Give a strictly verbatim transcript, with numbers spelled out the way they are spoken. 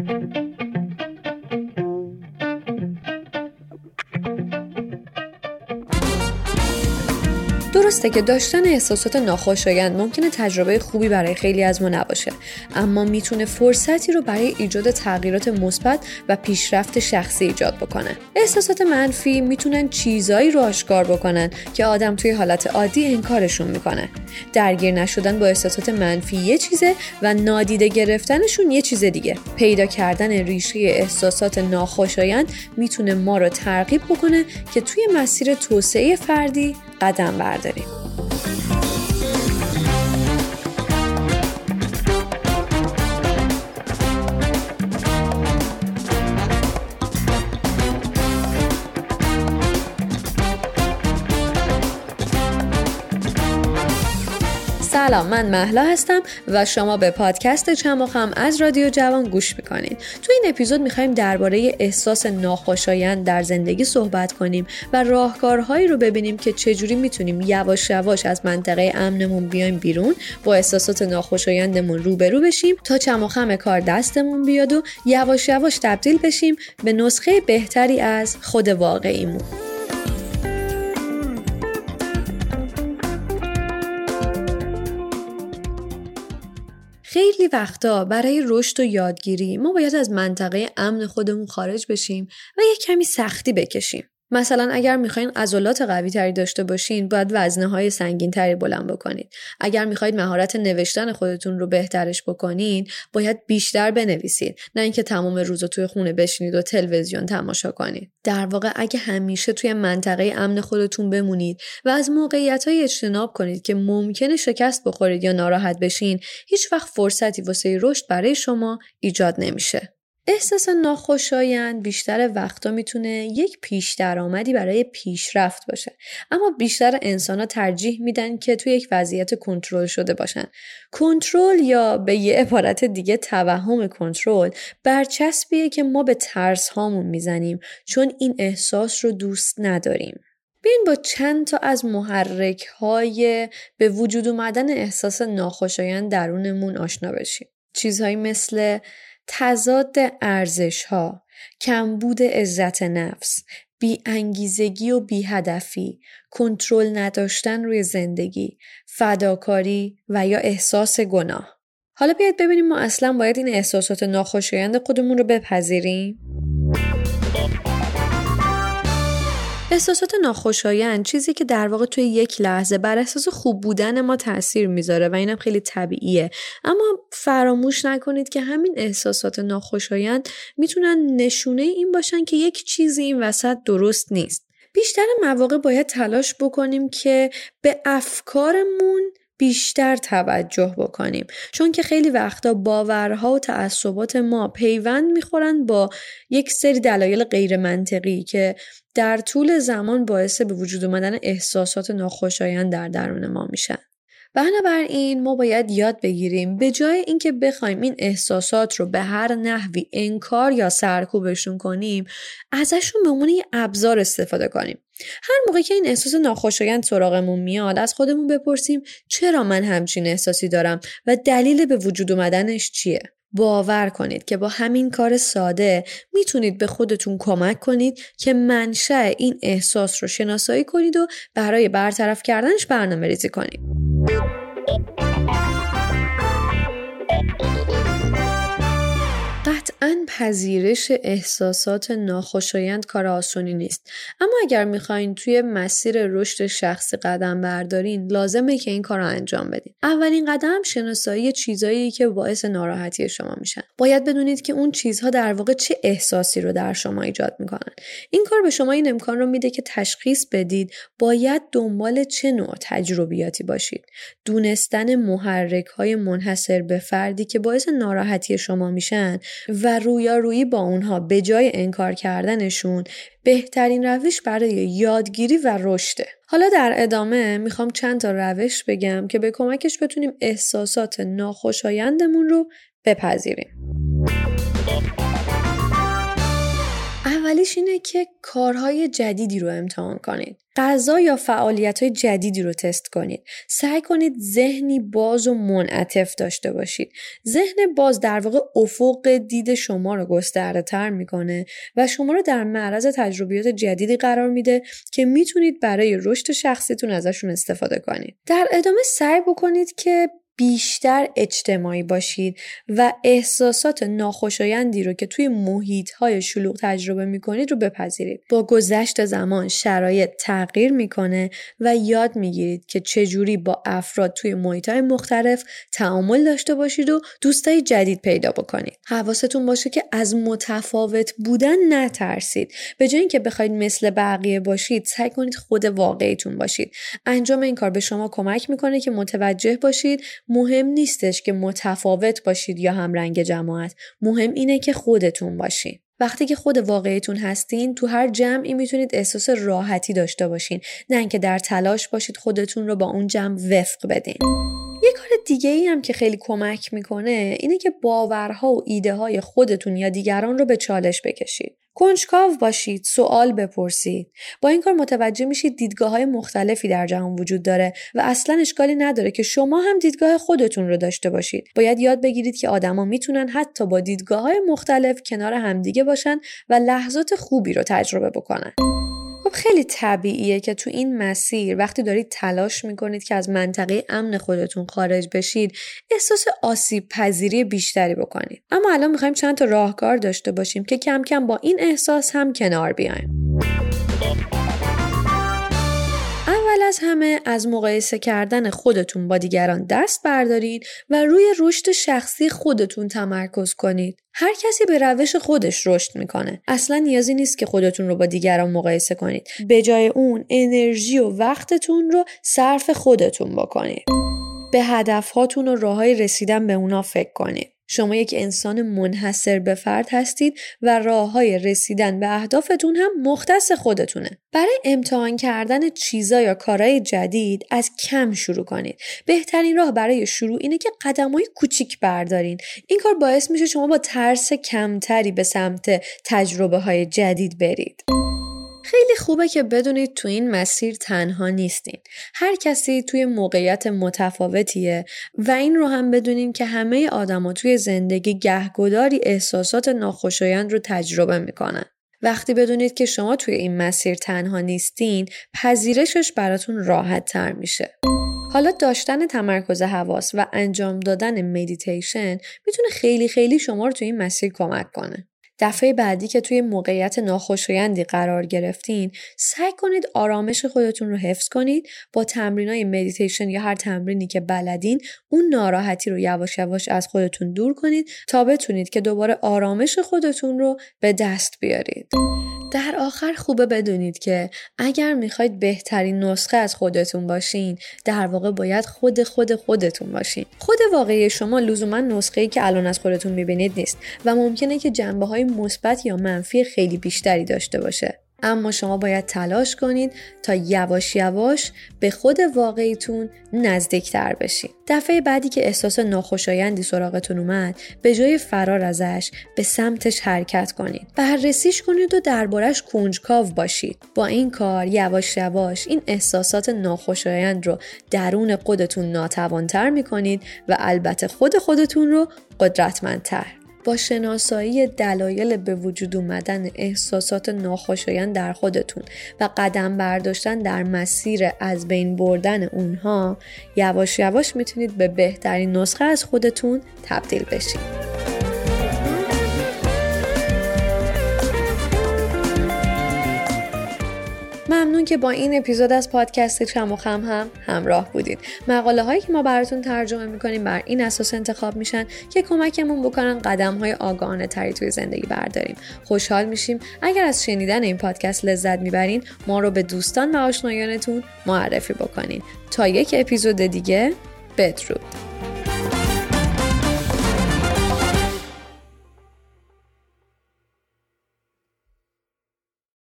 درسته که داشتن احساسات ناخوشایند ممکنه تجربه خوبی برای خیلی از ما نباشه، اما میتونه فرصتی رو برای ایجاد تغییرات مثبت و پیشرفت شخصی ایجاد بکنه. احساسات منفی میتونن چیزایی رو آشکار بکنن که آدم توی حالت عادی انکارشون میکنه. درگیر نشدن با احساسات منفی یه چیزه و نادیده گرفتنشون یه چیز دیگه. پیدا کردن ریشه احساسات ناخوشایند میتونه ما رو ترغیب بکنه که توی مسیر توسعه فردی قدم برداریم. سلام، من مهلا هستم و شما به پادکست چماخم از رادیو جوان گوش میکنید. تو این اپیزود میخوایم درباره احساس ناخوشایند در زندگی صحبت کنیم و راهکارهایی رو ببینیم که چجوری میتونیم یواش یواش از منطقه امنمون بیایم بیرون، با احساسات ناخوشایندمون روبرو بشیم تا چماخم کار دستمون بیاد و یواش یواش تبدیل بشیم به نسخه بهتری از خود واقعیمون. خیلی وقتا برای رشد و یادگیری ما باید از منطقه امن خودمون خارج بشیم و یک کمی سختی بکشیم. مثلا اگر میخواین عضلات قوی تری داشته باشین، باید وزنه های سنگین تری بلند بکنید. اگر میخواید مهارت نوشتن خودتون رو بهترش بکنین، باید بیشتر بنویسید، نه اینکه تمام روز توی خونه بشینید و تلویزیون تماشا کنید. در واقع اگه همیشه توی منطقه امن خودتون بمونید و از موقعیت‌های اجتناب کنید که ممکنه شکست بخورید یا ناراحت بشین، هیچ وقت فرصتی واسه رشد برای شما ایجاد نمیشه. احساس ناخوشایند بیشتر وقتا میتونه یک پیش درآمدی برای پیشرفت باشه، اما بیشتر انسان‌ها ترجیح میدن که توی یک وضعیت کنترل شده باشن. کنترل، یا به یه عبارت دیگه توهم کنترل، برچسبیه که ما به ترس هامون میزنیم چون این احساس رو دوست نداریم. بیاین با چند تا از محرک‌های به وجود اومدن احساس ناخوشایند درونمون آشنا بشیم. چیزهایی مثل تضاد ارزش‌ها، کمبود عزت نفس، بی انگیزگی و بی هدفی، کنترل نداشتن روی زندگی، فداکاری و یا احساس گناه. حالا بیاید ببینیم ما اصلا باید این احساسات ناخوشایند خودمون رو بپذیریم؟ احساسات ناخوشایند چیزی که در واقع توی یک لحظه بر اساس خوب بودن ما تأثیر میذاره و اینم خیلی طبیعیه، اما فراموش نکنید که همین احساسات ناخوشایند میتونن نشونه این باشن که یک چیزی این وسط درست نیست. بیشتر مواقع باید تلاش بکنیم که به افکارمون بیشتر توجه بکنیم، چون که خیلی وقتا باورها و تعصبات ما پیوند میخورن با یک سری دلایل غیر منطقی که در طول زمان باعث به وجود آمدن احساسات ناخوشایند در درون ما میشن. بنابراین ما باید یاد بگیریم به جای اینکه بخوایم این احساسات رو به هر نحوی انکار یا سرکوبشون کنیم، ازشون به عنوان یه ابزار استفاده کنیم. هر موقع که این احساس ناخوشایند سراغمون میاد، از خودمون بپرسیم چرا من همچین احساسی دارم و دلیل به وجود اومدنش چیه؟ باور کنید که با همین کار ساده میتونید به خودتون کمک کنید که منشأ این احساس رو شناسایی کنید و برای برطرف کردنش برنامه‌ریزی کنید. قطعاً پذیرش احساسات ناخوشایند کار آسونی نیست، اما اگر میخواین توی مسیر رشد شخصی قدم بردارین، لازمه که این کار رو انجام بدین. اولین قدم شناسایی چیزایی که باعث ناراحتی شما میشن. باید بدونید که اون چیزها در واقع چه احساسی رو در شما ایجاد میکنن. این کار به شما این امکان رو میده که تشخیص بدید باید دنبال چه نوع تجربیاتی باشید. دونستن محرک‌های منحصر به فردی که باعث ناراحتی شما میشن و رویارویی با اونها به جای انکار کردنشون بهترین روش برای یادگیری و رشده. حالا در ادامه میخوام چند تا روش بگم که به کمکش بتونیم احساسات ناخوشایندمون رو بپذیریم. اولیش اینه که کارهای جدیدی رو امتحان کنید. غذا یا فعالیت‌های جدیدی رو تست کنید. سعی کنید ذهنی باز و منعطف داشته باشید. ذهن باز در واقع افق دید شما رو گسترده‌تر میکنه و شما رو در معرض تجربیات جدیدی قرار میده که میتونید برای رشد شخصیتون ازشون استفاده کنید. در ادامه سعی بکنید که بیشتر اجتماعی باشید و احساسات ناخوشایندی رو که توی محیط‌های شلوغ تجربه می‌کنید رو بپذیرید. با گذشت زمان شرایط تغییر می‌کنه و یاد می‌گیرید که چجوری با افراد توی محیط‌های مختلف تعامل داشته باشید و دوستای جدید پیدا بکنید. حواستون باشه که از متفاوت بودن نترسید. به جای اینکه بخواید مثل بقیه باشید، سعی کنید خود واقعیتون باشید. انجام این کار به شما کمک می‌کنه که متوجه باشید مهم نیستش که متفاوت باشید یا هم رنگ جماعت. مهم اینه که خودتون باشین. وقتی که خود واقعیتون هستین، تو هر جمعی میتونید احساس راحتی داشته باشین، نه اینکه در تلاش باشید خودتون رو با اون جمع وفق بدین. یه کار دیگه ای هم که خیلی کمک میکنه اینه که باورها و ایده های خودتون یا دیگران رو به چالش بکشید. کنجکاو باشید، سوال بپرسید. با این کار متوجه میشید دیدگاه‌های مختلفی در جهان وجود داره و اصلاً اشکالی نداره که شما هم دیدگاه خودتون رو داشته باشید. باید یاد بگیرید که آدما میتونن حتی با دیدگاه‌های مختلف کنار همدیگه باشن و لحظات خوبی رو تجربه بکنن. خب خیلی طبیعیه که تو این مسیر وقتی دارید تلاش میکنید که از منطقه امن خودتون خارج بشید، احساس آسیب پذیری بیشتری بکنید. اما الان میخوایم چند تا راهکار داشته باشیم که کم کم با این احساس هم کنار بیایم. اول از همه از مقایسه کردن خودتون با دیگران دست بردارید و روی رشد شخصی خودتون تمرکز کنید. هر کسی به روش خودش رشد میکنه. اصلا نیازی نیست که خودتون رو با دیگران مقایسه کنید. به جای اون انرژی و وقتتون رو صرف خودتون بکنید. به هدفهاتون و راههای رسیدن به اونا فکر کنید. شما یک انسان منحصر به فرد هستید و راههای رسیدن به اهدافتون هم مختص خودتونه. برای امتحان کردن چیزا یا کارهای جدید از کم شروع کنید. بهترین راه برای شروع اینه که قدم‌های کوچیک بردارین. این کار باعث میشه شما با ترس کمتری به سمت تجربه‌های جدید برید. خیلی خوبه که بدونید تو این مسیر تنها نیستین. هر کسی توی موقعیت متفاوتیه و این رو هم بدونین که همه آدما توی زندگی گهگداری احساسات ناخوشایند رو تجربه میکنن. وقتی بدونید که شما توی این مسیر تنها نیستین، پذیرشش براتون راحت تر میشه. حالا داشتن تمرکز حواس و انجام دادن مدیتیشن میتونه خیلی خیلی شما رو توی این مسیر کمک کنه. دفعه بعدی که توی موقعیت ناخوشایندی قرار گرفتین، سعی کنید آرامش خودتون رو حفظ کنید. با تمرینای مدیتیشن یا هر تمرینی که بلدین، اون ناراحتی رو یواش یواش از خودتون دور کنید تا بتونید که دوباره آرامش خودتون رو به دست بیارید. در آخر خوبه بدونید که اگر میخواید بهترین نسخه از خودتون باشین، در واقع باید خود خود خودتون باشین. خود واقعی شما لزوما نسخه‌ای که الان از خودتون میبینید نیست و ممکنه که جنبه‌های مثبت یا منفی خیلی بیشتری داشته باشه. اما شما باید تلاش کنید تا یواش یواش به خود واقعیتون نزدیکتر بشین. دفعه بعدی که احساس ناخوشایندی سراغتون اومد، به جای فرار ازش به سمتش حرکت کنید. بررسیش کنید و دربارش کنجکاو باشید. با این کار یواش یواش این احساسات ناخوشایند رو درون خودتون ناتوانتر میکنید و البته خود خودتون رو قدرتمندتر. با شناسایی دلایل به وجود اومدن احساسات ناخوشایند در خودتون و قدم برداشتن در مسیر از بین بردن اونها، یواش یواش میتونید به بهترین نسخه از خودتون تبدیل بشید. ممنون که با این اپیزود از پادکست چم و خم هم همراه بودید. مقاله هایی که ما براتون ترجمه میکنیم بر این اساس انتخاب میشن که کمکمون بکنن قدم های آگاهانه تری توی زندگی برداریم. خوشحال میشیم اگر از شنیدن این پادکست لذت میبرین، ما رو به دوستان و آشنایانتون معرفی بکنین. تا یک اپیزود دیگه، بدرود.